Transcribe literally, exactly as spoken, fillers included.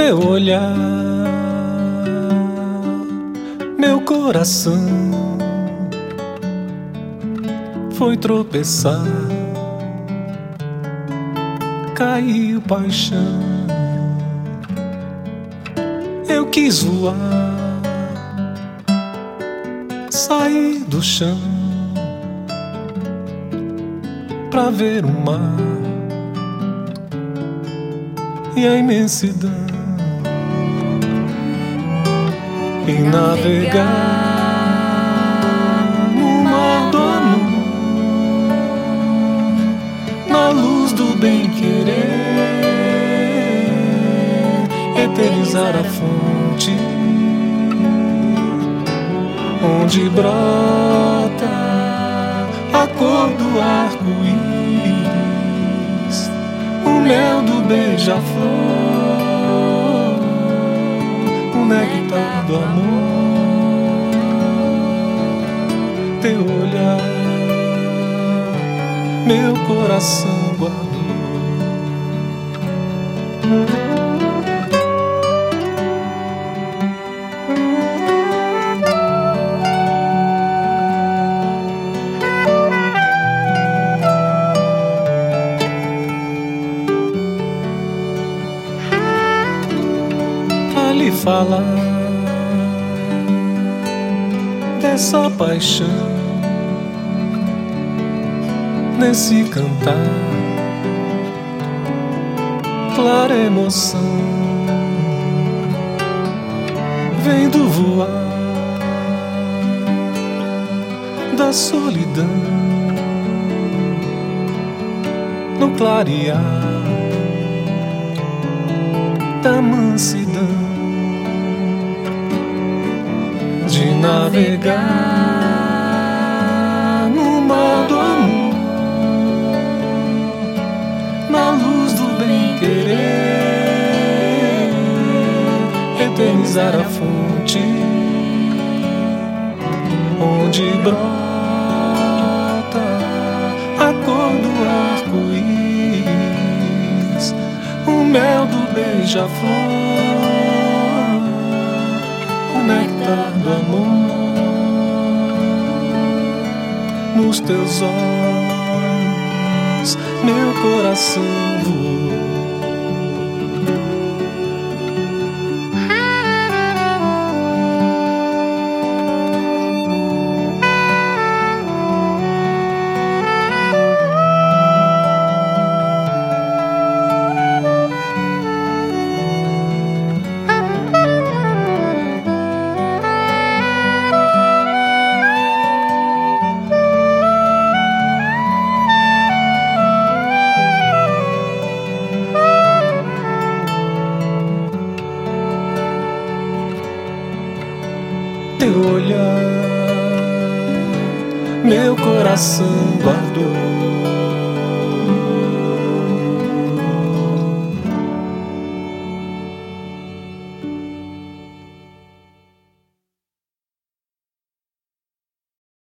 teu olhar, meu coração foi tropeçar, caiu paixão. Eu quis voar, sair do chão pra ver o mar e a imensidão, e navegar no mar do amor, na luz do bem-querer, eternizar a fonte onde brota a cor do arco-íris, o mel do beija-flor, o néctar do amor, teu olhar, meu coração guardou. Lhe falar dessa paixão, nesse cantar, clara emoção, vendo voar da solidão no clarear da mansidão, de navegar no mar do amor, na luz do bem-querer, eternizar a fonte onde brota a cor do arco-íris, o mel do beija-flor, o néctar do amor, nos teus olhos meu coração voou. Teu olhar, meu coração guardou.